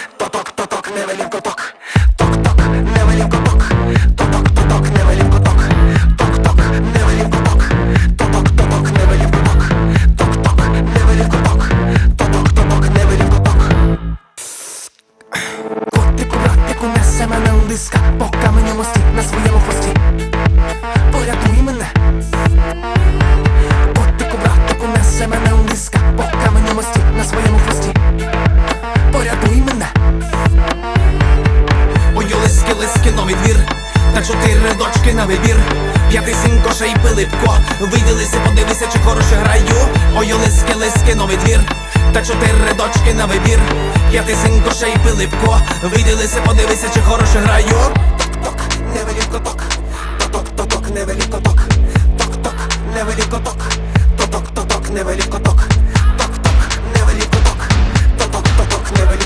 Тоток, тоток, не велів коток. Ток-ток, не велів коток. Тоток, тоток, не велів коток. Ток-ток, не велів коток. Тоток, тоток, не велів коток. Ток-ток, не велів коток. Тоток, тоток, не велів коток. Котику, братику, несе мене лиска по каменю мості на своєму хвості. Порятуй мене. Котику, братику, несе мене лиска по каменю мості на своєму хвості. Порятуй мене. Ой, лиски, лиски, новий двір, та 4 дочки на вибір. 5 син, Коша і Пилипко, виділися, подивися, чи хороше граю. Ой, лиски, лиски, новий двір, та 4 дочки на вибір. 5 син, Коша і Пилипко, виділися, подивися, чи хороше граю. Ток-ток, не велів коток. Тоток, тоток, не велів коток. Ток-ток, не велів коток. Тоток, тоток, не велів коток. Ток-ток, не велів коток. Тоток, тоток, не велів коток.